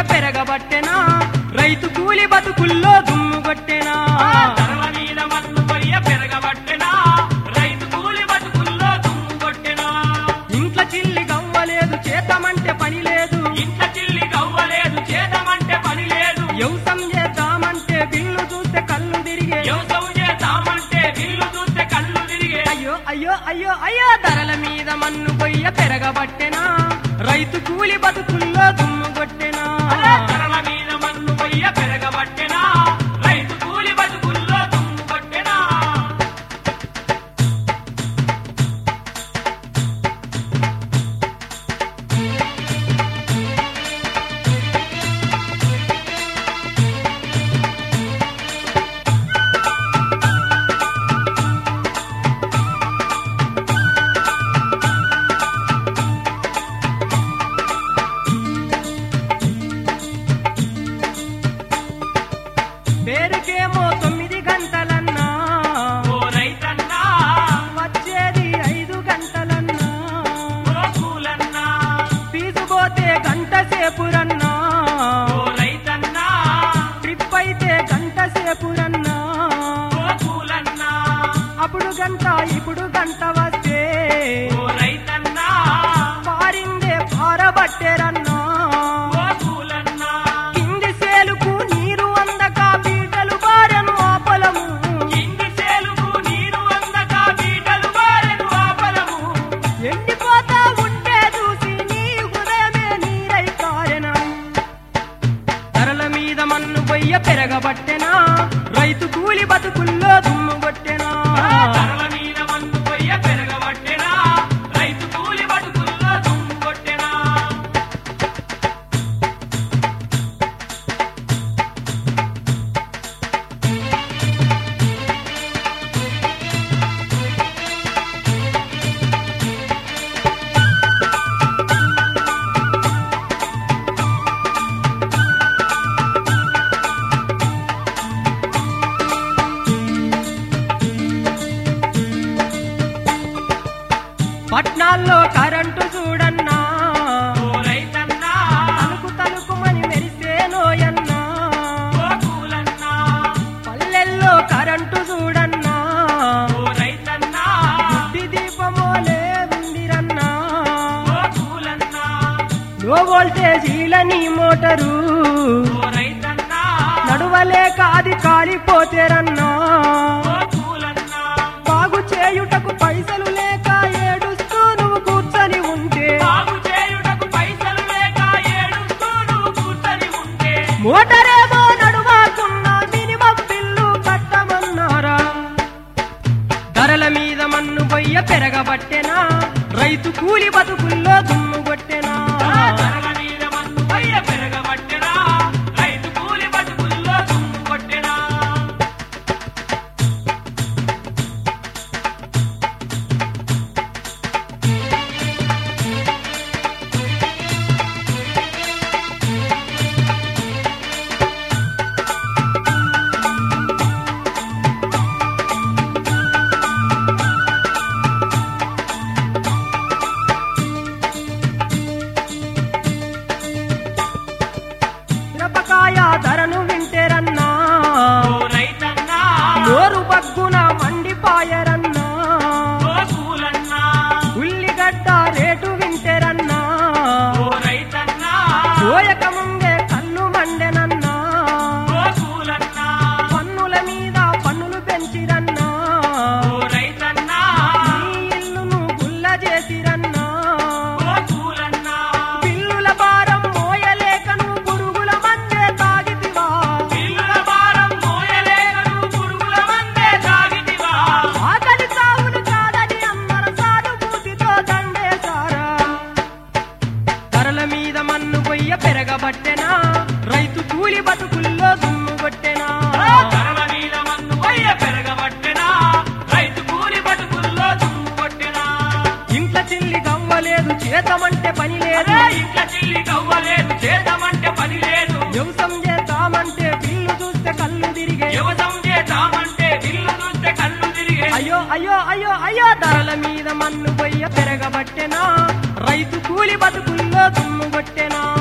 పెరగబట్టెనా రైతు కూలి బతుకుల్లో దుమ్ము కొట్టెనా ధరల మీద మన్ను పొయ్య పెరగబట్టెనా రైతు కూలి బతుకుల్లో దుమ్ము కొట్టెనా ఇంట్ల చిల్లి గవ్వలేదు చేతమంటే పని లేదు ఇంత చిల్లి గవ్వలేదు చేతమంటే పని లేదు వ్యవసాయం చేద్దామంటే బిల్లు చూస్తే కళ్ళు తిరిగే వ్యవసాయం చేద్దామంటే బిల్లు చూస్తే కళ్ళు తిరిగే అయ్యో అయ్యో అయ్యో అయ్యో ధరల మీద మన్ను పొయ్య పెరగబట్టెనా రైతు కూలి బతుకుల్లో దుమ్ము కొట్టెనా ధరల మీద మన్ను పొయ్య పెరగబట్టెనా రైతు కూలి బతుకుల్లో దుమ్ము కొట్టెనా పేరుకేమో 9 గంటలన్నా ఓ రైతన్నా వచ్చేది 5 గంటలన్నా ఓ కూలన్నా ఫీజు పోతే గంట సేపురన్నా ఓ రైతన్నా ట్రిప్ అయితే గంట సేపురన్నా ఓ కూలన్నా అప్పుడు గంట ఇప్పుడు గంట వస్తే ఓ రైతన్నా పారిందే పారబట్టేరన్నా ఓ కూలన్నా కింది సేలుకు నీరు అందక బీటలు బారెను ఆ పొలము కింది సేలుకు నీరు అందక బీటలు బారెను ఆ పొలము ఎండిపోతా ఉంటే చూసి నీ హృదయమే నీరై కారెనా ధరల మీద మన్ను పొయ్య పెరగబట్టెనా రైతు కూలి బతుకుల్లో దుమ్ము కొట్టెనా ధరల మీద మన్ను పొయ్య పెరగబట్టెనా రైతు కూలి బతుకుల్లో దుమ్ము కొట్టెనా పట్నాల్లో కరెంటు చూడన్నా ఓ రైతన్నా తలుకు తలుకుమని మెరిసేనోయన్నా ఓ కూలన్నా పల్లెల్లో కరెంటు చూడన్నా ఓ రైతన్నా బుద్ధి దీపమోలే ఉందిరన్నా ఓ కూలన్నా లో వోల్టేజీలని మోటరు ఓ రైతన్నా నడువలేక అది కాలిపోతేరన్నా ఓ కూలన్నా బాగు చేయుటకు పైసలు లేక ఏడుస్తూ నువ్వు కూర్చొని ఉంటే బాగు చేయుటకు పైసలు లేక ఏడుస్తూ నువ్వు కూర్చొని ఉంటే మోటరేమో నడువాకున్నా మినిమం బిల్లు కట్టమన్నారా ధరల మీద మన్ను పొయ్య పెరగబట్టెనా రైతు కూలి బతుకుల్లో దుమ్ము కొట్టెనా ధరల మీద మన్ను పొయ్య పెరగబట్టెనా రైతు కూలి బతుకుల్లో దుమ్ము కొట్టెనా మిరపకాయ ధరను వింటేరన్నా ఓ రైతన్నా నోరు బగ్గున మండిపాయరన్నా ఓ కూలన్నా ఉల్లిగడ్డ రేటు వింటేరన్నా ఓ రైతన్నా పోయక ముందే కన్ను మండెనన్నా ఓ కూలన్నా పన్నుల మీద పన్నులు పెంచిరన్నా ఓ రైతన్నా నీ ఇల్లును గుల్ల చేసిరన్నా ఓ కూలన్నా పిల్లుల భారం మోయలేక నువ్వు పురుగుల మందే తాగితివా పిల్లుల భారం మోయలేక నువ్వు పురుగుల మందే తాగితివా ఆకలి సావులు కాదని అందర సానుభూతితో దండేశారా ధరల మీద మన్ను పొయ్య పెరగబట్టెనా రైతు కూలి బతుకుల్లో దుమ్ము కొట్టెనా ధరల మీద మన్ను పొయ్య పెరగబట్టెనా రైతు కూలి బతుకుల్లో దుమ్ము కొట్టెనా ఇంట్ల చిల్లి గవ్వలేదు చేతమంటే పని లేదు ఇంట్ల చిల్లి గవ్వలేదు చేద్దామంటే పని లేదు వ్యవసాయం చేద్దామంటే బిల్లు చూస్తే కళ్ళు తిరిగే వ్యవసాయం చేద్దామంటే బిల్లు చూస్తే కళ్ళు తిరిగే అయ్యో అయ్యో అయ్యో అయ్యో ధరల మీద మన్ను పొయ్య పెరగబట్టెనా రైతు కూలి బతుకుల్లో దుమ్ము కొట్టెనా